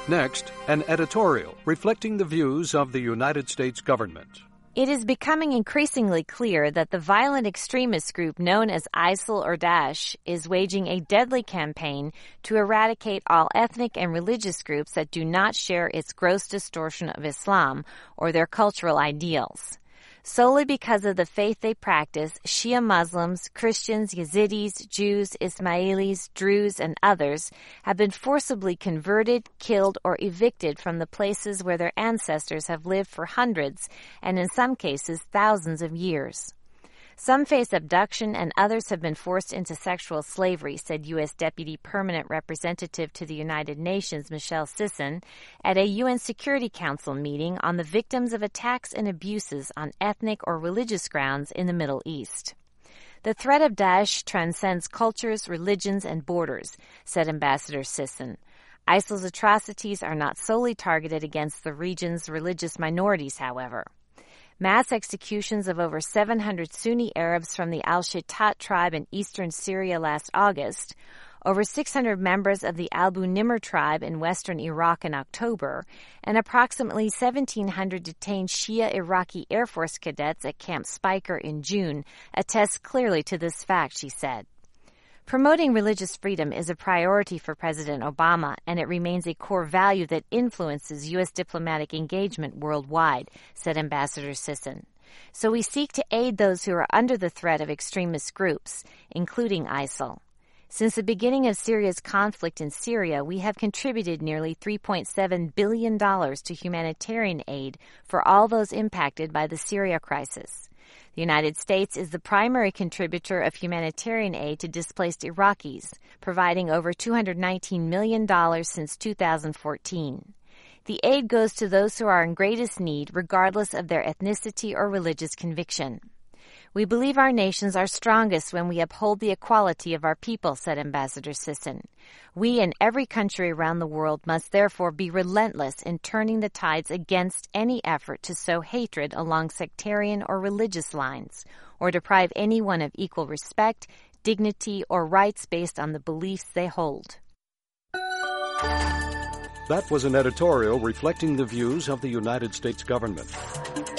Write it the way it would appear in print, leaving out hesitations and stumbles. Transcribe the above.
Next, an editorial reflecting the views of the United States government. It is becoming increasingly clear that the violent extremist group known as ISIL or Daesh is waging a deadly campaign to eradicate all ethnic and religious groups that do not share its gross distortion of Islam or their cultural ideals. Solely because of the faith they practice, Shia Muslims, Christians, Yazidis, Jews, Ismailis, Druze, and others have been forcibly converted, killed, or evicted from the places where their ancestors have lived for hundreds, and in some cases, thousands of years. Some face abduction and others have been forced into sexual slavery, said U.S. Deputy Permanent Representative to the United Nations Michelle Sisson at a UN Security Council meeting on the victims of attacks and abuses on ethnic or religious grounds in the Middle East. The threat of Daesh transcends cultures, religions, and borders, said Ambassador Sisson. ISIL's atrocities are not solely targeted against the region's religious minorities, however. Mass executions of over 700 Sunni Arabs from the Al-Shittat tribe in eastern Syria last August, over 600 members of the Abu Nimr tribe in western Iraq in October, and approximately 1,700 detained Shia Iraqi Air Force cadets at Camp Speicher in June attest clearly to this fact, she said. Promoting religious freedom is a priority for President Obama, and it remains a core value that influences U.S. diplomatic engagement worldwide, said Ambassador Sisson. So we seek to aid those who are under the threat of extremist groups, including ISIL. Since the beginning of Syria's conflict in Syria, we have contributed nearly $3.7 billion to humanitarian aid for all those impacted by the Syria crisis. The United States is the primary contributor of humanitarian aid to displaced Iraqis, providing over $219 million since 2014. The aid goes to those who are in greatest need, regardless of their ethnicity or religious conviction. We believe our nations are strongest when we uphold the equality of our people, said Ambassador Sisson. We and every country around the world must therefore be relentless in turning the tides against any effort to sow hatred along sectarian or religious lines, or deprive anyone of equal respect, dignity, or rights based on the beliefs they hold. That was an editorial reflecting the views of the United States government.